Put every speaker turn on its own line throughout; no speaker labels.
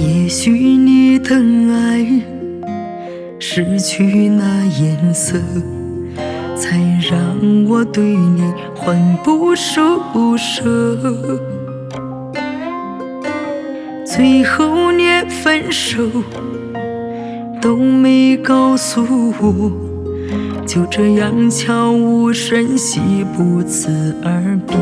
也许你的爱失去那颜色，才让我对你魂不守舍。最后连分手都没告诉我，就这样悄无声息不辞而别。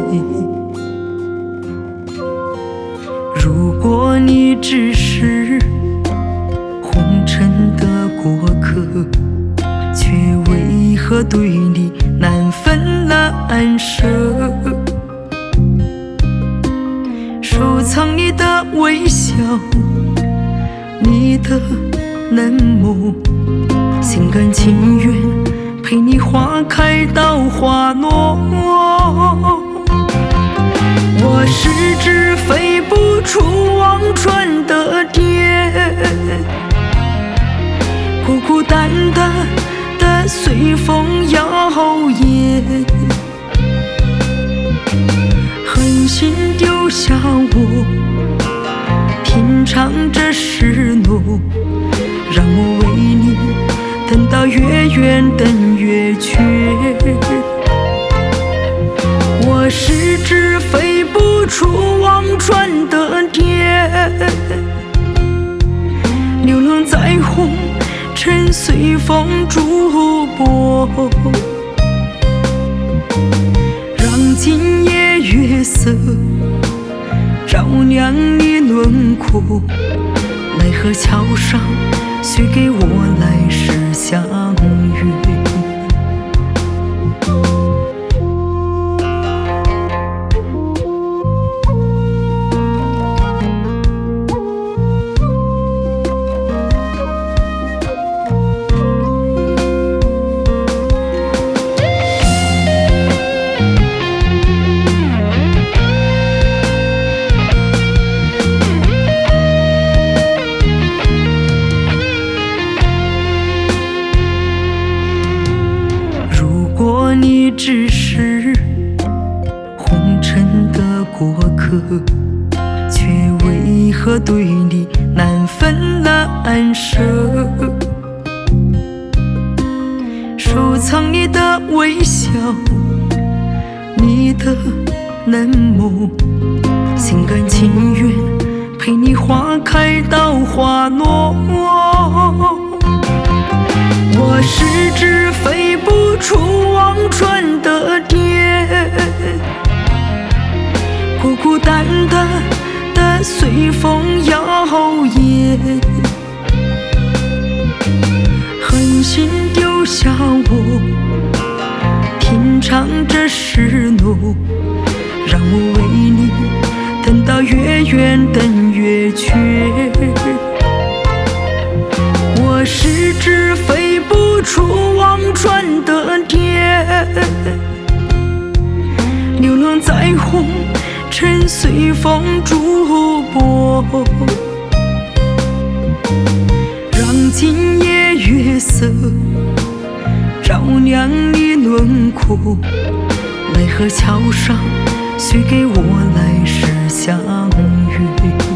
如果你只是红尘的过客，却为何对你难分难舍？收藏你的微笑，你的冷漠，心甘情愿陪你花开到花落。我是只飞不出忘川的蝶，孤孤单单的随风摇曳，狠心丢下我，品尝这失落，让我为你等到越远等越缺。我是只飞不出忘川的蝶，流浪在红尘随风逐波，让今夜月色照亮你轮廓，奈何桥上许给我来世相约。你只是红尘的过客，却为何对你难分难舍？收藏你的微笑，你的冷漠，心甘情愿陪你花开到花落。我是只飞不出忘川的蝶，孤孤单单的随风摇曳，狠心丢下我，品尝这失落，让我为你等到越远等越缺。我是只飞不出忘川的蝶，流浪在红尘随风逐波，让今夜月色照亮你轮廓，奈何桥上许给我来世相约。